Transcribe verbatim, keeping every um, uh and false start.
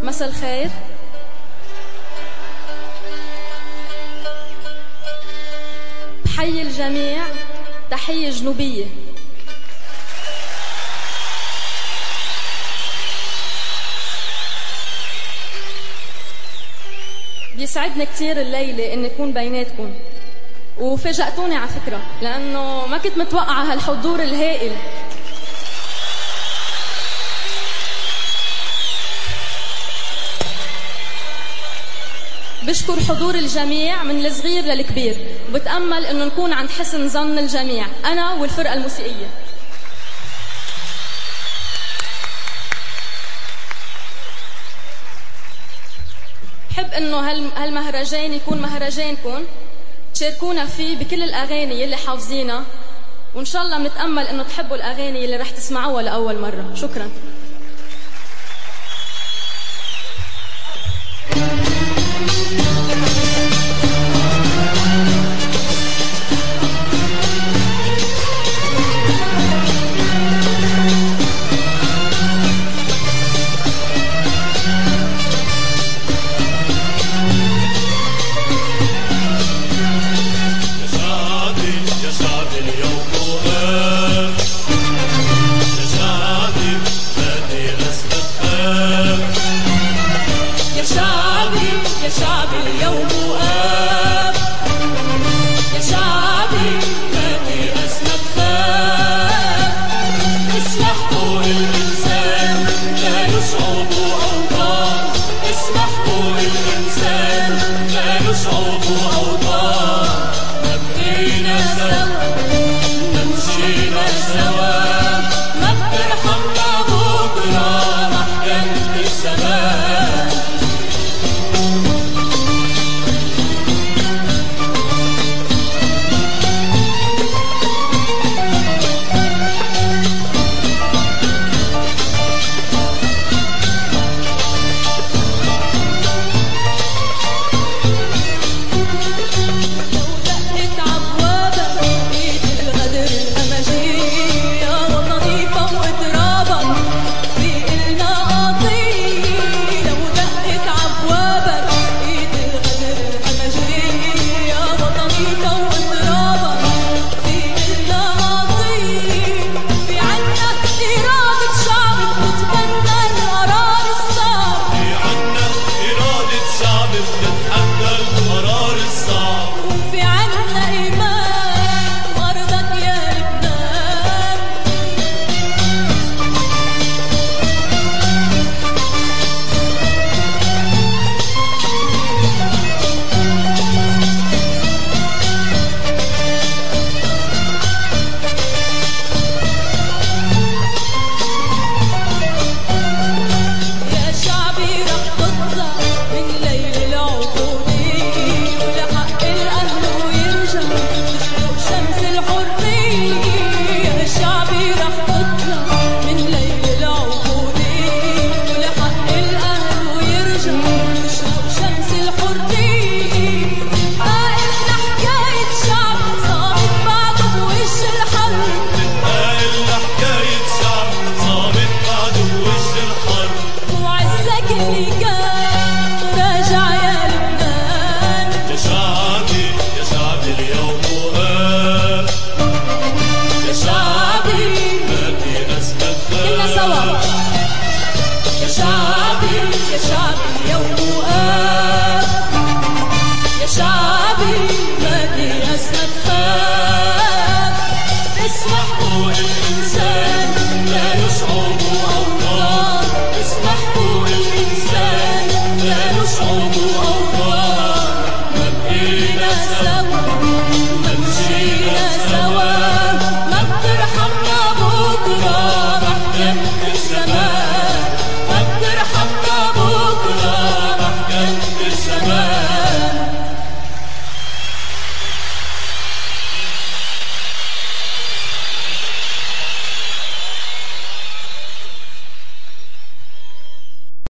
مساء الخير. بحيي الجميع تحية جنوبية. بيسعدني كتير الليلة إني أكون بيناتكم، وفاجأتوني على فكرة لأنه ما كنت متوقعة هالحضور الهائل. بشكر حضور الجميع من الصغير للكبير، وبتأمل إنه نكون عند حسن ظن الجميع أنا والفرقة الموسيقية. بحب إنه هالمهرجان يكون مهرجانكم، تشاركونا فيه بكل الأغاني اللي حافظينها، وإن شاء الله بنتأمل إنه تحبوا الأغاني اللي رح تسمعوها لأول مرة. شكراً. شعبي ما في أسمى